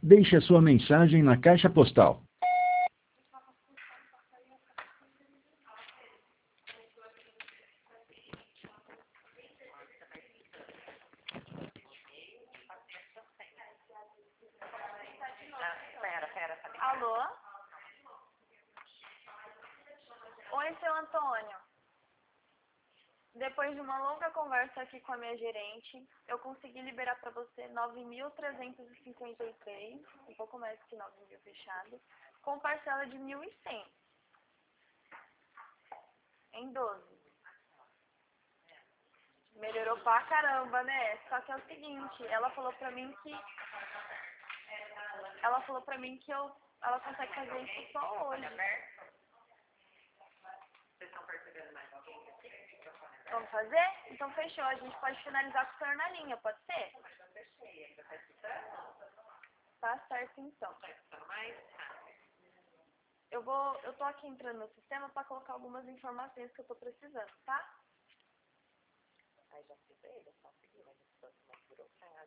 Deixe a sua mensagem na caixa postal. Alô? Oi, seu Antônio. Depois de uma longa conversa aqui com a minha gerente, eu consegui liberar para você 9.353, um pouco mais que 9.000 fechado, com parcela de 1.100, em 12. Melhorou pra caramba, né? Só que é o seguinte, ela falou pra mim que ela consegue fazer isso só hoje. Vamos fazer? Então fechou. A gente pode finalizar com o senhor na linha, pode ser? Tá certo então. Eu tô aqui entrando no sistema para colocar algumas informações que eu tô precisando, tá?